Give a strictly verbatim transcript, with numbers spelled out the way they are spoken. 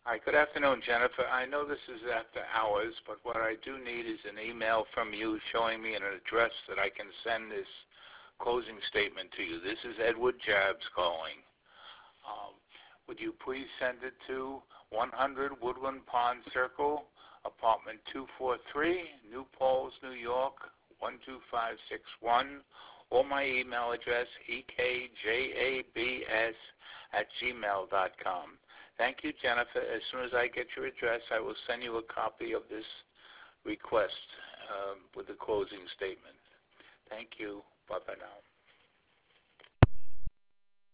Hi, good afternoon, Jennifer. I know this is after hours, but what I do need is an email from you showing me an address that I can send this closing statement to you. This is Edward Jabs calling. Um, would you please send it to one hundred Woodland Pond Circle, apartment two forty-three, New Paltz, New York, one two five six one, or my email address, e k j a b s at gmail dot com. Thank you, Jennifer. As soon as I get your address, I will send you a copy of this request um, with the closing statement. Thank you. Bye-bye now.